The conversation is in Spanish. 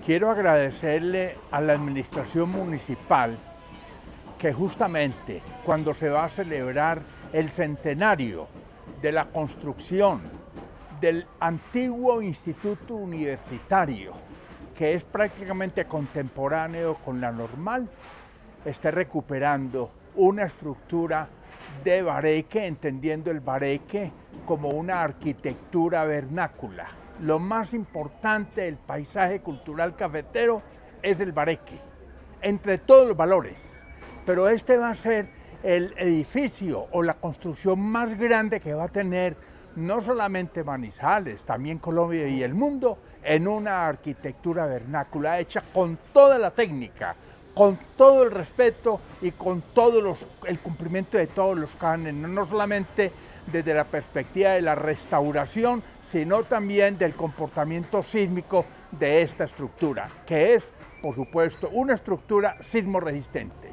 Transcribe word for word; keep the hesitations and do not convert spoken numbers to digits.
Quiero agradecerle a la administración municipal que justamente cuando se va a celebrar el centenario de la construcción del antiguo instituto universitario, que es prácticamente contemporáneo con la normal, esté recuperando una estructura de bareque, entendiendo el bareque como una arquitectura vernácula. Lo más importante del paisaje cultural cafetero es el bareque, entre todos los valores. Pero este va a ser el edificio o la construcción más grande que va a tener no solamente Manizales, también Colombia y el mundo, en una arquitectura vernácula hecha con toda la técnica, con todo el respeto y con todo los, el cumplimiento de todos los cánones, no solamente desde la perspectiva de la restauración, sino también del comportamiento sísmico de esta estructura, que es, por supuesto, una estructura sismo resistente.